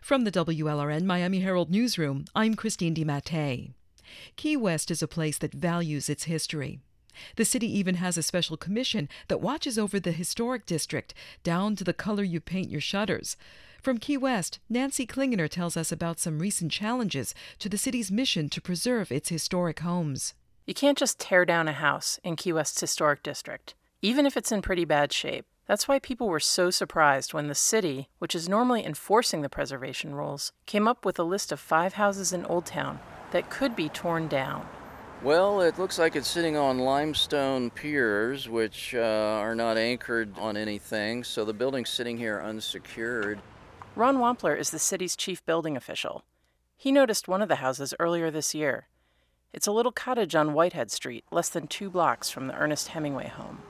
From the WLRN Miami Herald Newsroom, I'm Christine DiMattei. Key West is a place that values its history. The city even has a special commission that watches over the historic district, down to the color you paint your shutters. From Key West, Nancy Klingener tells us about some recent challenges to the city's mission to preserve its historic homes. You can't just tear down a house in Key West's historic district, even if it's in pretty bad shape. That's why people were so surprised when the city, which is normally enforcing the preservation rules, came up with a list of 5 houses in Old Town that could be torn down. Well, it looks like it's sitting on limestone piers, which are not anchored on anything, so the building's sitting here unsecured. Ron Wampler is the city's chief building official. He noticed one of the houses earlier this year. It's a little cottage on Whitehead Street, less than 2 blocks from the Ernest Hemingway home.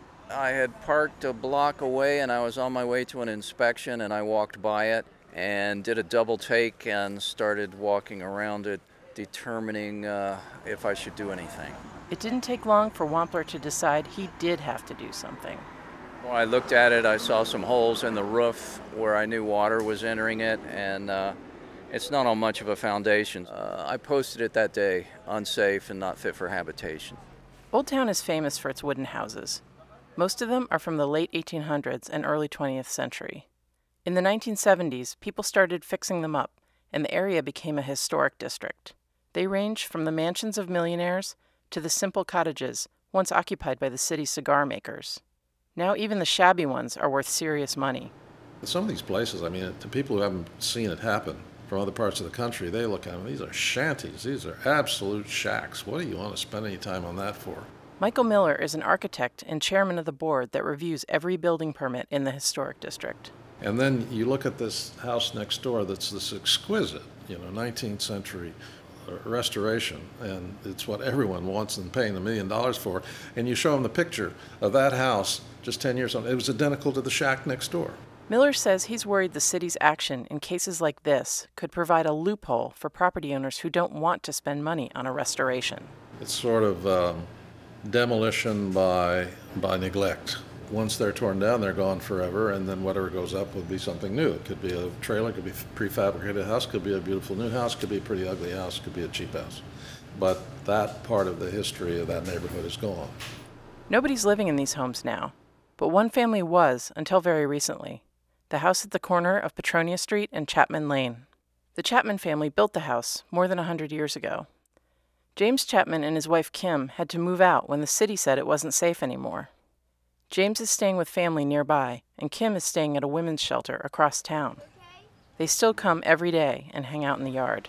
I had parked a block away and I was on my way to an inspection, and I walked by it and did a double take and started walking around it, determining if I should do anything. It didn't take long for Wampler to decide he did have to do something. When I looked at it, I saw some holes in the roof where I knew water was entering it, and it's not on much of a foundation. I posted it that day, unsafe and not fit for habitation. Old Town is famous for its wooden houses. Most of them are from the late 1800s and early 20th century. In the 1970s, people started fixing them up, and the area became a historic district. They range from the mansions of millionaires to the simple cottages once occupied by the city's cigar makers. Now even the shabby ones are worth serious money. Some of these places, to people who haven't seen it happen from other parts of the country, they look at them, these are shanties, these are absolute shacks. What do you want to spend any time on that for? Michael Miller is an architect and chairman of the board that reviews every building permit in the historic district. And then you look at this house next door that's this exquisite, 19th century restoration, and it's what everyone wants and paying $1 million for. And you show them the picture of that house just 10 years ago. It was identical to the shack next door. Miller says he's worried the city's action in cases like this could provide a loophole for property owners who don't want to spend money on a restoration. It's sort of demolition by neglect. Once they're torn down, they're gone forever, and then whatever goes up would be something new. It could be a trailer, it could be a prefabricated house, could be a beautiful new house, could be a pretty ugly house, could be a cheap house. But that part of the history of that neighborhood is gone. Nobody's living in these homes now, but one family was until very recently. The house at the corner of Petronia Street and Chapman Lane. The Chapman family built the house more than 100 years ago. James Chapman and his wife Kim had to move out when the city said it wasn't safe anymore. James is staying with family nearby, and Kim is staying at a women's shelter across town. They still come every day and hang out in the yard.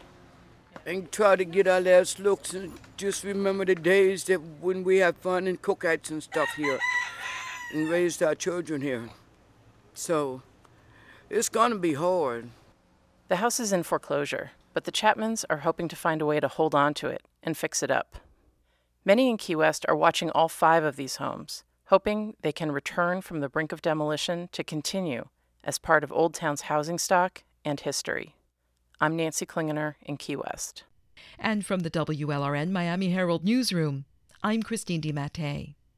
And try to get our last looks and just remember the days that when we had fun and cookouts and stuff here and raised our children here. So it's going to be hard. The house is in foreclosure, but the Chapmans are hoping to find a way to hold on to it and fix it up. Many in Key West are watching all 5 of these homes, hoping they can return from the brink of demolition to continue as part of Old Town's housing stock and history. I'm Nancy Klingener in Key West. And from the WLRN Miami Herald Newsroom, I'm Christine DiMattei.